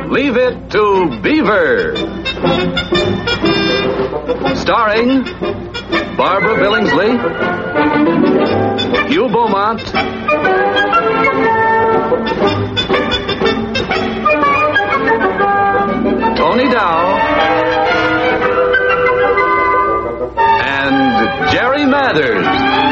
Leave It to Beaver. Starring Barbara Billingsley, Hugh Beaumont, Tony Dow, and Jerry Mathers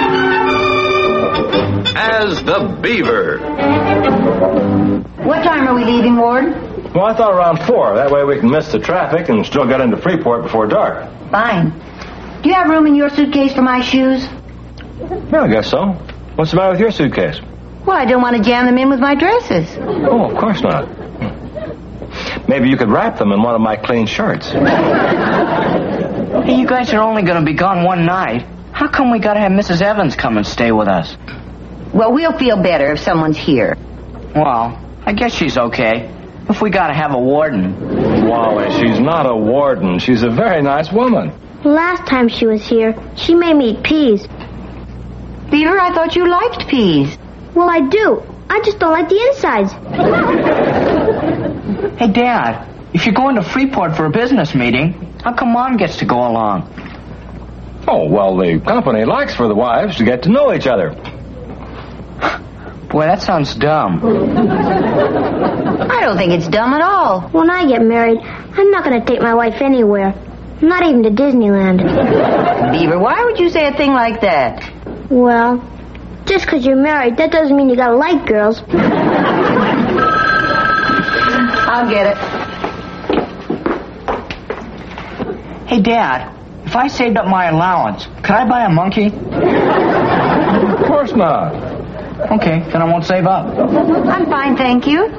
as the Beaver. What time are we leaving, Ward? Well, I thought around 4. That way we can miss the traffic and still get into Freeport before dark. Fine. Do you have room in your suitcase for my shoes? Yeah, I guess so. What's the matter with your suitcase? Well, I don't want to jam them in with my dresses. Oh, of course not. Maybe you could wrap them in one of my clean shirts. Hey, you guys are only going to be gone one night. How come we got to have Mrs. Evans come and stay with us? Well, we'll feel better if someone's here. Well, I guess she's okay. If we got to have a warden. Wally, she's not a warden. She's a very nice woman. Last time she was here, she made me eat peas. Beaver, I thought you liked peas. Well, I do. I just don't like the insides. Hey, Dad, if you're going to Freeport for a business meeting, how come Mom gets to go along? Oh, well, the company likes for the wives to get to know each other. Boy, that sounds dumb. I don't think it's dumb at all. When I get married, I'm not going to take my wife anywhere. Not even to Disneyland. Beaver, why would you say a thing like that? Well, just because you're married, that doesn't mean you got to like girls. I'll get it. Hey, Dad, if I saved up my allowance, could I buy a monkey? Of course not. Okay, then I won't save up. I'm fine, thank you.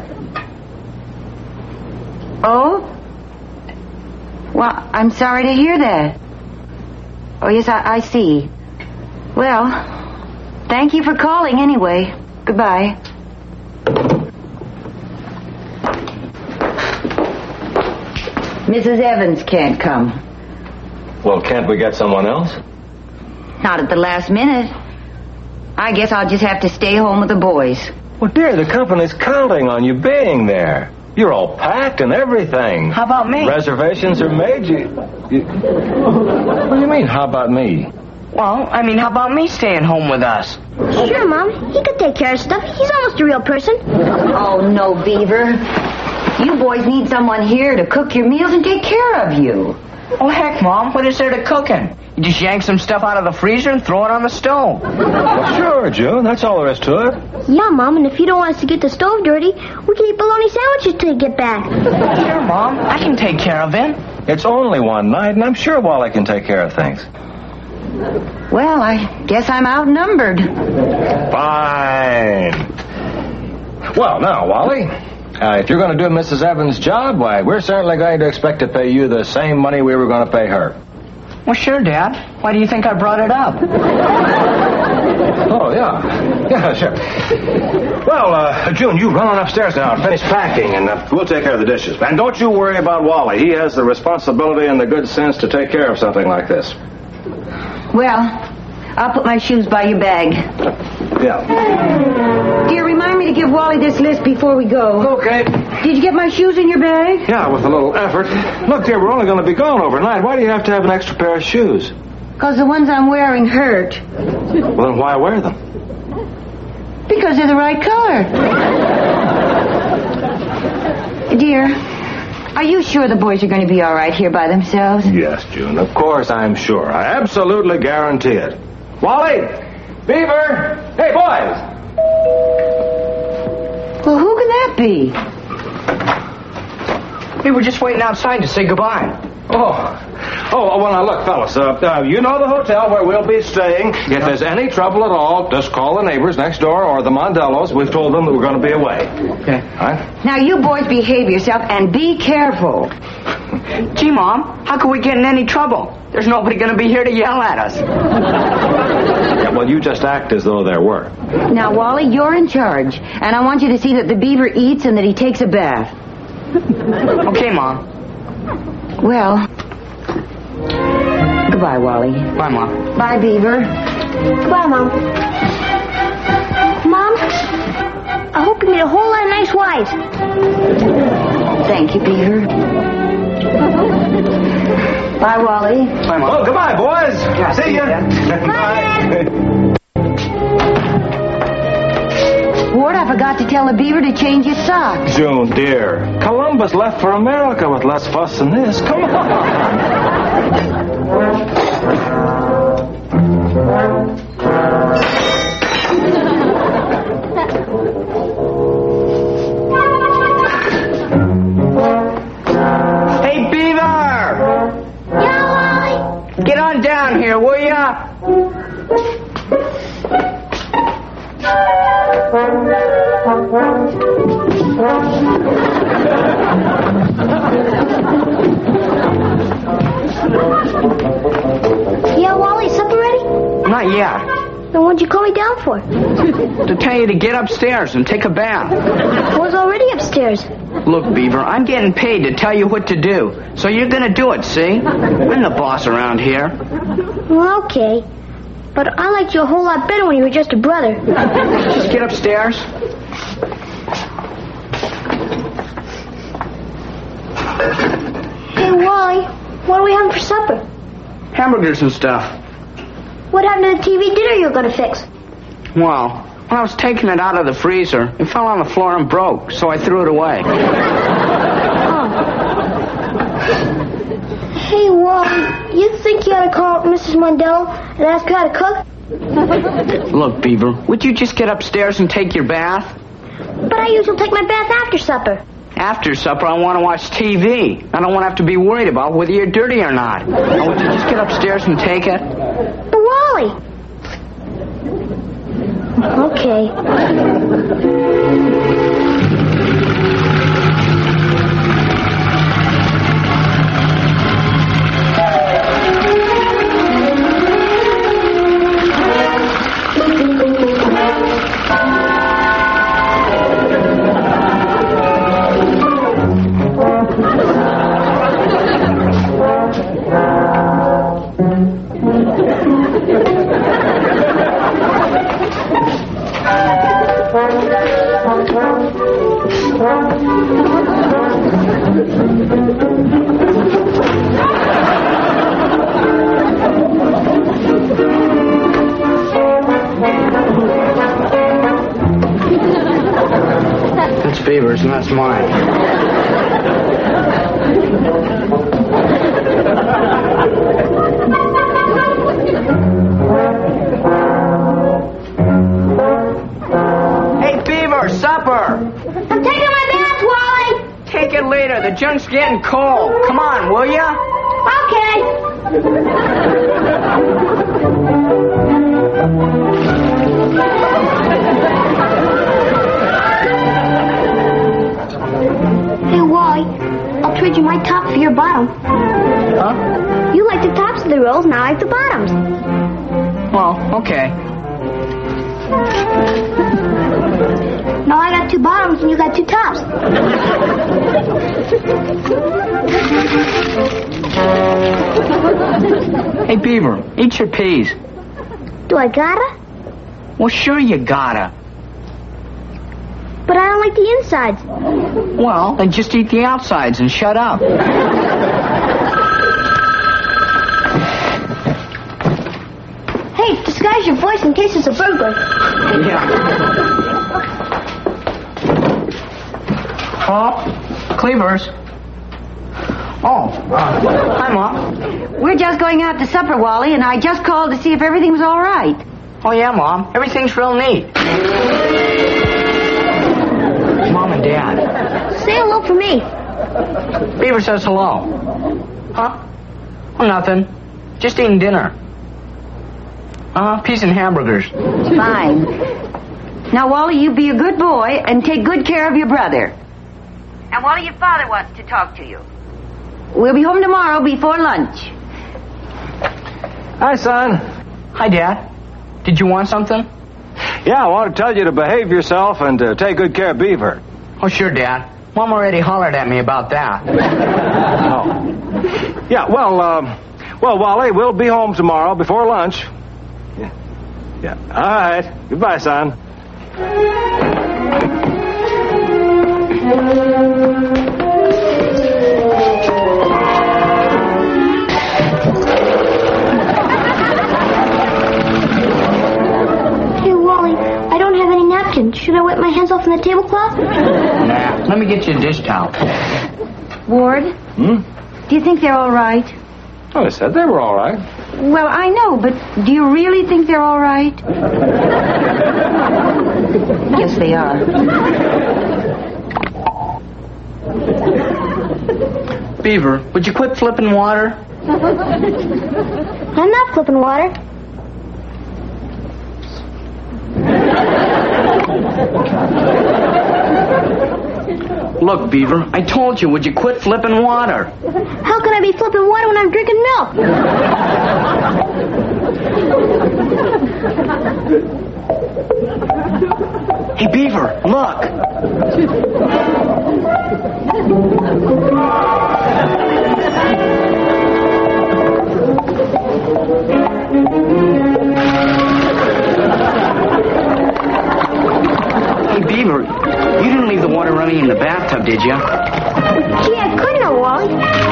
Oh? Well, I'm sorry to hear that. Oh, yes, I see. Well, thank you for calling anyway. Goodbye. Mrs. Evans can't come. Well, can't we get someone else? Not at the last minute. I guess I'll just have to stay home with the boys. Well, dear, the company's counting on you being there. You're all packed and everything. How about me? Reservations are made. What do you mean, how about me? Well, I mean, how about me staying home with us? Sure, Mom. He could take care of stuff. He's almost a real person. Oh, no, Beaver. You boys need someone here to cook your meals and take care of you. Oh, heck, Mom, what is there to cooking? You just yank some stuff out of the freezer and throw it on the stove. Well, sure, June. That's all there is to it. Yeah, Mom, and if you don't want us to get the stove dirty, we can eat bologna sandwiches till you get back. Sure, Mom. I can take care of it. It's only one night, and I'm sure Wally can take care of things. Well, I guess I'm outnumbered. Fine. Well, now, Wally, if you're going to do Mrs. Evans' job, why, we're certainly going to expect to pay you the same money we were going to pay her. Well, sure, Dad. Why do you think I brought it up? Oh, yeah. Yeah, sure. Well, June, you run on upstairs now and finish packing, and we'll take care of the dishes. And don't you worry about Wally. He has the responsibility and the good sense to take care of something like this. Well, I'll put my shoes by your bag. Yeah. Dear, remind me to give Wally this list before we go. Okay. Did you get my shoes in your bag? Yeah, with a little effort. Look, dear, we're only going to be gone overnight. Why do you have to have an extra pair of shoes? Because the ones I'm wearing hurt. Well, then why wear them? Because they're the right color. Dear, are you sure the boys are going to be all right here by themselves? Yes, June, of course I'm sure. I absolutely guarantee it. Wally! Beaver! Hey, boys! Well, who can that be? We were just waiting outside to say goodbye. Oh, well, now, look, fellas, you know the hotel where we'll be staying. If there's any trouble at all, just call the neighbors next door or the Mondellos. We've told them that we're going to be away. Okay. All right? Now, you boys behave yourself and be careful. Gee, Mom, how could we get in any trouble? There's nobody going to be here to yell at us. Yeah, well, you just act as though there were. Now, Wally, you're in charge, and I want you to see that the beaver eats and that he takes a bath. Okay, Mom. Well, goodbye, Wally. Bye, Mom. Bye, Beaver. Goodbye, Mom. Mom, I hope you meet a whole lot of nice wives. Thank you, Beaver. Bye, Wally. Bye, Mom. Well, goodbye, boys. Yeah, see ya. Bye. Ward, I forgot to tell the Beaver to change his socks. June, dear. Columbus left for America with less fuss than this. Come on. Hey, Beaver! Yeah, Wally? Get on down here, will ya? Yeah, Wally, supper ready? Not yet. Then what'd you call me down for? To tell you to get upstairs and take a bath. I was already upstairs. Look, Beaver, I'm getting paid to tell you what to do. So you're gonna do it, see? I'm the boss around here. Well, okay. But I liked you a whole lot better when you were just a brother. Just get upstairs. Hey, Wally, what are we having for supper? Hamburgers and stuff. What happened to the TV dinner you were going to fix? Well, when I was taking it out of the freezer, it fell on the floor and broke, so I threw it away. Oh. Hey, Wally, you think you ought to call Mrs. Mundell and ask her how to cook? Look, Beaver, would you just get upstairs and take your bath? But I usually take my bath after supper. After supper, I want to watch TV. I don't want to have to be worried about whether you're dirty or not. Now, would you just get upstairs and take it? But Wally... Okay. That's Beaver's and that's mine. Hey, Beaver, supper! I'm taking my bath, Wally! Take it later. The junk's getting cold. Come on, will ya? Okay. Hey, Wally, I'll trade you my top for your bottom. Huh? You like the tops of the rolls, now I like the bottoms. Well, okay. Now I got two bottoms and you got two tops. Hey, Beaver, eat your peas. Do I gotta? Well, sure you gotta. But I don't like the insides. Well, then just eat the outsides and shut up. Hey, disguise your voice in case it's a burglar. Yeah. Pop, Cleavers. Oh, hi, Mom. We're just going out to supper, Wally, and I just called to see if everything was all right. Oh, yeah, Mom. Everything's real neat. Mom and Dad. Say hello for me. Beaver says hello. Huh? Oh, nothing. Just eating dinner. Peas and hamburgers. Fine. Now, Wally, you be a good boy and take good care of your brother. And Wally, your father wants to talk to you. We'll be home tomorrow before lunch. Hi, son. Hi, Dad. Did you want something? Yeah, I want to tell you to behave yourself and to take good care of Beaver. Oh, sure, Dad. Mom already hollered at me about that. Oh. Yeah, well, Wally, we'll be home tomorrow before lunch. Yeah. All right. Goodbye, son. get you a dish towel. Ward, do you think they're all right? Well, I said they were all right. Well, I know, but do you really think they're all right? Yes, they are. Beaver, would you quit flipping water? I'm not flipping water. Look, Beaver, I told you, would you quit flipping water? How can I be flipping water when I'm drinking milk? Hey, Beaver, look. Hey, Beaver, you didn't leave the water running in the bathtub, did you? Gee, I couldn't have, Wally.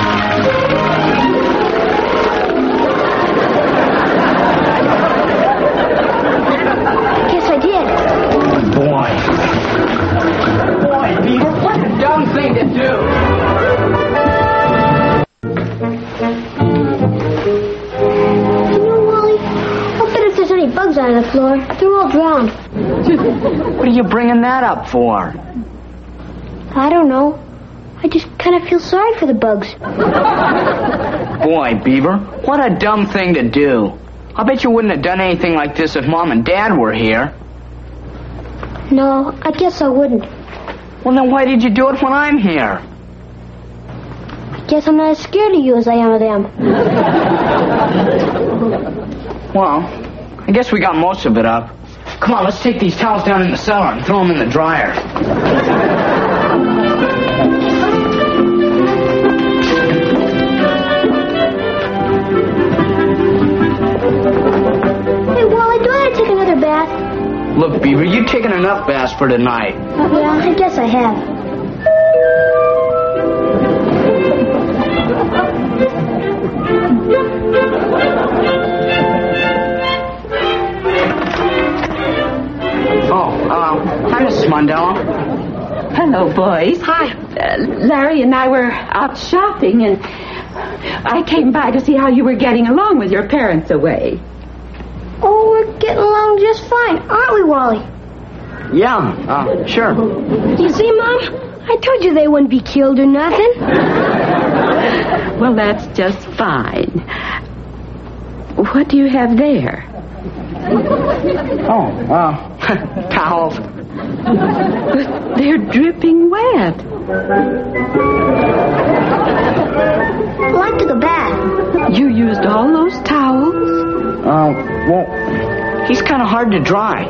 Guess I did. Boy, Beaver, what a dumb thing to do. You know, Wally, I'll bet if there's any bugs on the floor, they're all drowned. What are you bringing that up for? I don't know. I just kind of feel sorry for the bugs. Boy, Beaver, what a dumb thing to do. I bet you wouldn't have done anything like this if Mom and Dad were here. No, I guess I wouldn't. Well, then why did you do it when I'm here? I guess I'm not as scared of you as I am of them. Well, I guess we got most of it up. Come on, let's take these towels down in the cellar and throw them in the dryer. Hey, Wally, do I have to take another bath? Look, Beaver, you've taken enough baths for tonight. Yeah, I guess I have. Hi, Mrs. Mondella. Hello, boys. Hi. Larry and I were out shopping, and I came by to see how you were getting along with your parents away. Oh, we're getting along just fine, aren't we, Wally? Yeah, sure. You see, Mom? I told you they wouldn't be killed or nothing. Well, that's just fine. What do you have there? Towels. But they're dripping wet. Well, I took a bath. You used all those towels? Well, he's kind of hard to dry.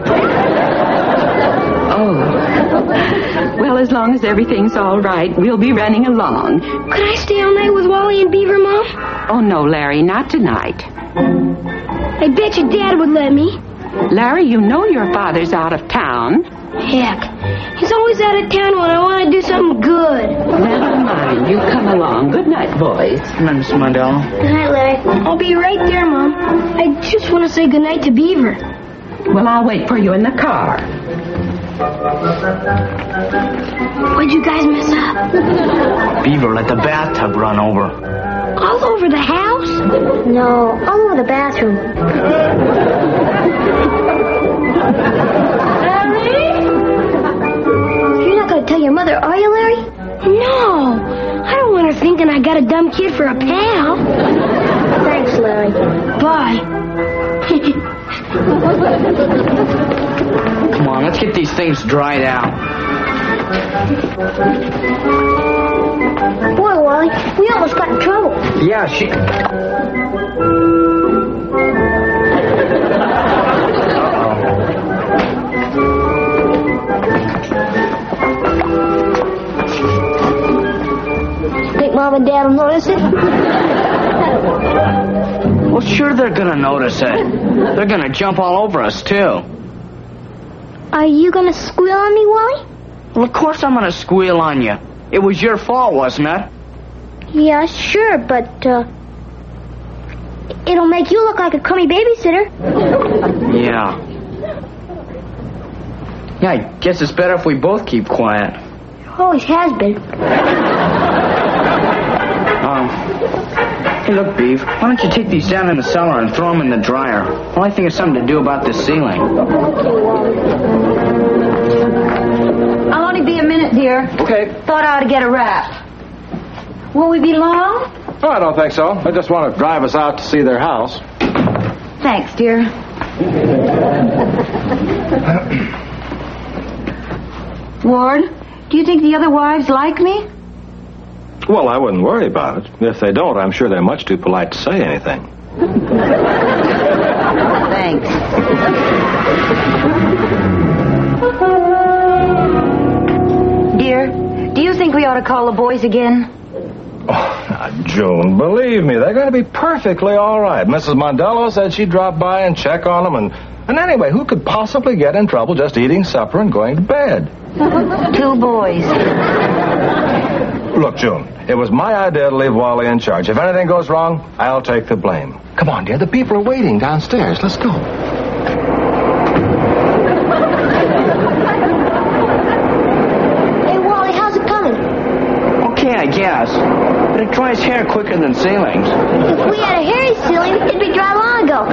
Oh. Well, as long as everything's all right, we'll be running along. Could I stay all night with Wally and Beaver, Mom? Oh, no, Larry, not tonight. I bet your Dad would let me. Larry, you know your father's out of town. Heck, he's always out of town when I want to do something good. Never mind. You come along. Good night, boys. Come on, Miss Mondella. Good night, Larry. I'll be right there, Mom. I just want to say good night to Beaver. Well, I'll wait for you in the car. What'd you guys mess up? Beaver let the bathtub run over. All over the house? No, all over the bathroom. Larry? You're not going to tell your mother, are you, Larry? No. I don't want her thinking I got a dumb kid for a pal. Thanks, Larry. Bye. Come on, let's get these things dried out. Boy, Wally, we almost got in trouble. Yeah, she... Think Mom and Dad will notice it? Well, sure they're gonna notice it. They're gonna jump all over us, too. Are you going to squeal on me, Wally? Well, of course I'm gonna squeal on you. It was your fault, wasn't it? Yeah, sure, but, it'll make you look like a crummy babysitter. Yeah. Yeah, I guess it's better if we both keep quiet. Always has been. Hey, look, Beav. Why don't you take these down in the cellar and throw them in the dryer? Well, I think it's something to do about this ceiling. I'll only be a minute, dear. Okay. Thought I ought to get a wrap. Will we be long? Oh, I don't think so. I just want to drive us out to see their house. Thanks, dear. Ward, do you think the other wives like me? Well, I wouldn't worry about it. If they don't, I'm sure they're much too polite to say anything. Thanks. Dear, do you think we ought to call the boys again? Oh, now, June, believe me, they're going to be perfectly all right. Mrs. Mondello said she'd drop by and check on them. And anyway, who could possibly get in trouble just eating supper and going to bed? 2 boys. Look, June, it was my idea to leave Wally in charge. If anything goes wrong, I'll take the blame. Come on, dear, the people are waiting downstairs. Let's go. Hey, Wally, how's it coming? Okay, I guess. But it dries hair quicker than ceilings. If we had a hairy ceiling, it'd be dry long ago.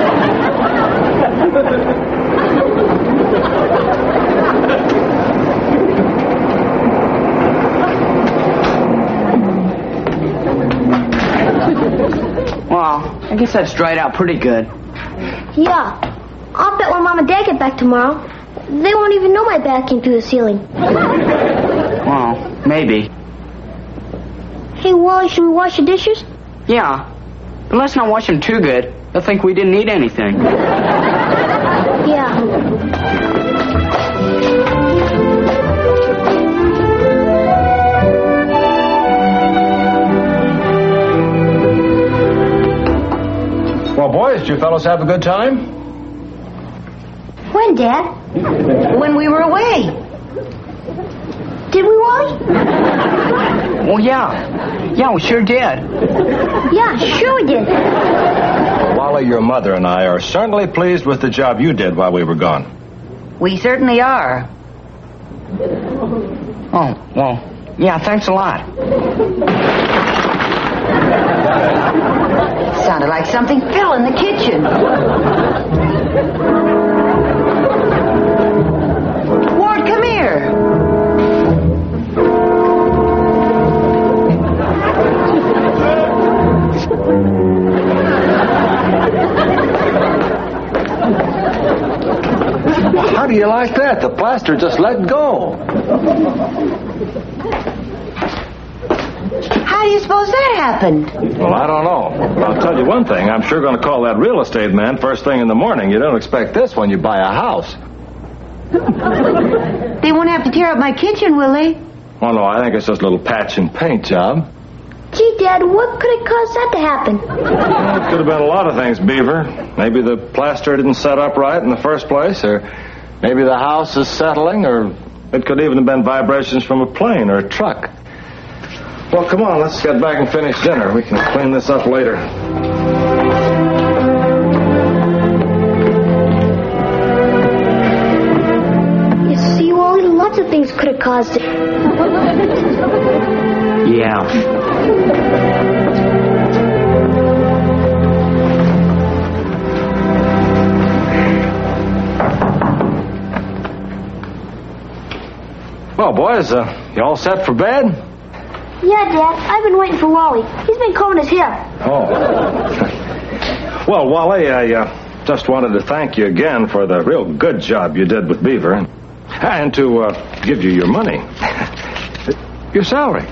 Well, I guess that's dried out pretty good. Yeah. I'll bet when Mom and Dad get back tomorrow, they won't even know my bath came through the ceiling. Well, maybe. Hey, Wally, should we wash the dishes? Yeah. But let's not wash them too good. They'll think we didn't eat anything. Yeah. Well, boys, did you fellows have a good time? When, Dad? When we were away. Did we, Wally? Well, yeah. Yeah, we sure did. Yeah, sure we did. Wally, your mother and I are certainly pleased with the job you did while we were gone. We certainly are. Oh, well, yeah, thanks a lot. Sounded like something fell in the kitchen. Ward, come here. How do you like that? The plaster just let go. How do you suppose that happened? Well, I don't know. But I'll tell you one thing. I'm sure going to call that real estate man first thing in the morning. You don't expect this when you buy a house. They won't have to tear up my kitchen, will they? Oh, no, I think it's just a little patch and paint job. Gee, Dad, what could have caused that to happen? Well, it could have been a lot of things, Beaver. Maybe the plaster didn't set up right in the first place, or maybe the house is settling, or it could even have been vibrations from a plane or a truck. Well, come on, let's get back and finish dinner. We can clean this up later. You see, Wally, lots of things could have caused it. Yeah. Well, boys, you all set for bed? Yeah, Dad, I've been waiting for Wally. He's been combing his hair. Oh. Well, Wally, I just wanted to thank you again for the real good job you did with Beaver. And to give you your money. Your salary.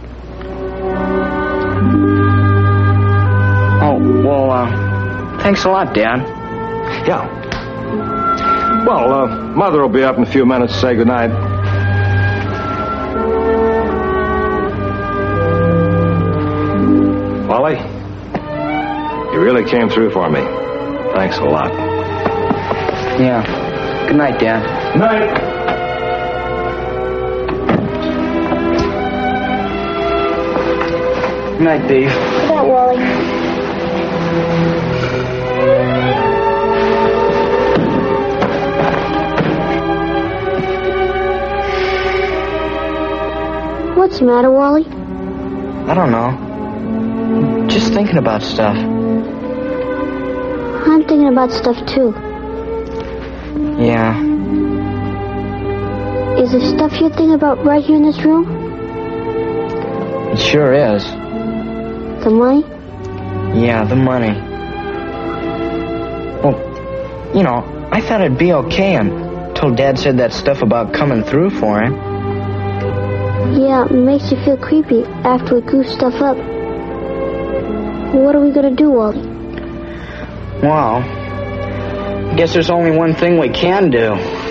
Oh, well, thanks a lot, Dad. Yeah. Well, Mother will be up in a few minutes to say goodnight. Wally, you really came through for me. Thanks a lot. Yeah. Good night, Dad. Night. Good night, Dave. Good night, Wally. What's the matter, Wally? I don't know. Just thinking about stuff. I'm thinking about stuff, too. Yeah. Is the stuff you're thinking about right here in this room? It sure is. The money? Yeah, the money. Well, you know, I thought it'd be okay until Dad said that stuff about coming through for him. Yeah, it makes you feel creepy after we goof stuff up. What are we gonna do, Wally? Well, I guess there's only one thing we can do.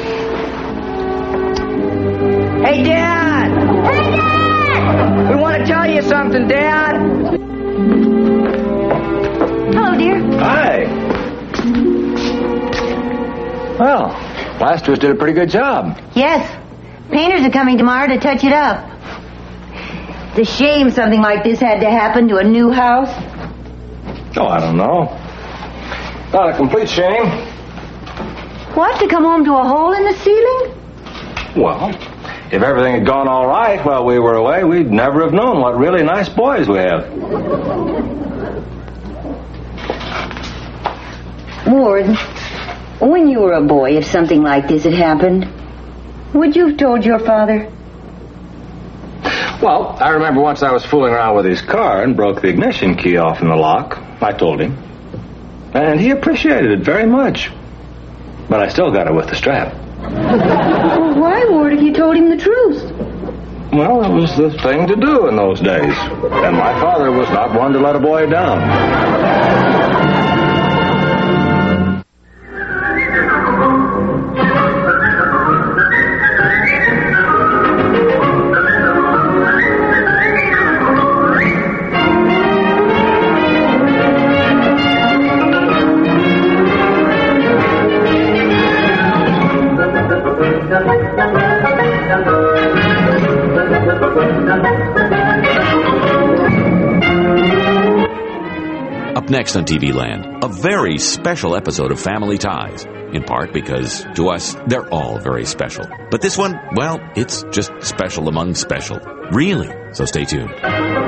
Hey, Dad! Hey, Dad! We want to tell you something, Dad! Hello, dear. Hi. Well, plasterers did a pretty good job. Yes. Painters are coming tomorrow to touch it up. It's a shame something like this had to happen to a new house. Oh, I don't know. Not a complete shame. What, to come home to a hole in the ceiling? Well, if everything had gone all right while we were away, we'd never have known what really nice boys we have. Ward, when you were a boy, if something like this had happened, would you have told your father? Well, I remember once I was fooling around with his car and broke the ignition key off in the lock. I told him. And he appreciated it very much. But I still got it with the strap. Well, why, Ward, if you told him the truth? Well, it was the thing to do in those days. And my father was not one to let a boy down. Up next on TV Land, a very special episode of Family Ties. In part because, to us, they're all very special. But this one, well, it's just special among special. Really. So stay tuned.